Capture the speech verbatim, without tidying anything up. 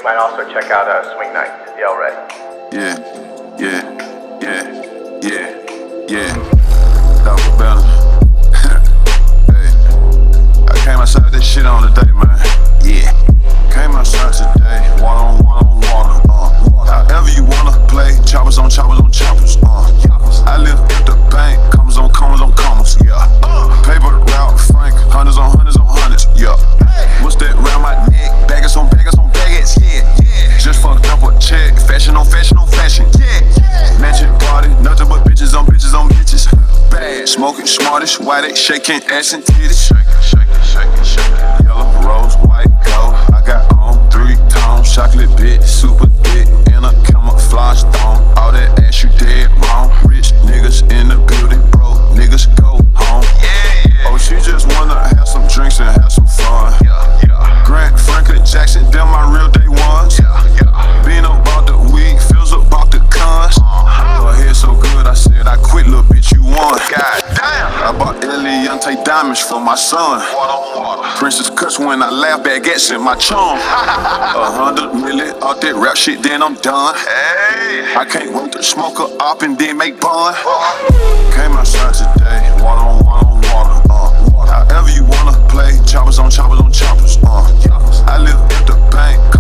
might also check out uh, Swing Night. Y'all ready? Yeah, yeah, yeah, yeah, yeah. Double better. Hey, I came outside this shit on the day, man. Yeah. Came outside today, water on water on water. Uh, however you wanna play, choppers on choppers on choppers. Uh, I live at the bank, commas on commas on commas. Yeah. Paper route frank, hundreds on hundreds on hundreds. Yeah. What's that round my neck? Baggers on baggers on baggers. Yeah, yeah. Just fucked up a check, fashion on fashion on fashion. Yeah, yeah. Mansion party, nothing but bitches on bitches on bitches. Bad, smoking smartish, white it, shaking ass and titties. Shaking, shaking, shaking, shaking. Yellow, rose, white, gold. I got on three tones, chocolate bit, super thick, in a camouflage thong. All that ass you dead wrong. Rich niggas in the building, broke niggas go home. Yeah, yeah. Oh, she just wanna have some drinks and have some fun. Yeah, yeah. Grant, Franklin, Jackson, them my real day ones. Yeah, yeah. Being about the weed, feels about the cons. Uh-huh. Her head so good, I said I quit, little bitch, you won. God damn. I bought Eliante diamonds for my son. Water, water. Princess cuts when I laugh, baguettes in my chum. A hundred million out that rap shit, then I'm done. Hey. I can't wait to smoke a op and then make bun. Came outside today, water on water on water. Uh, however you wanna play, choppers on choppers on choppers. Uh, I live at the bank.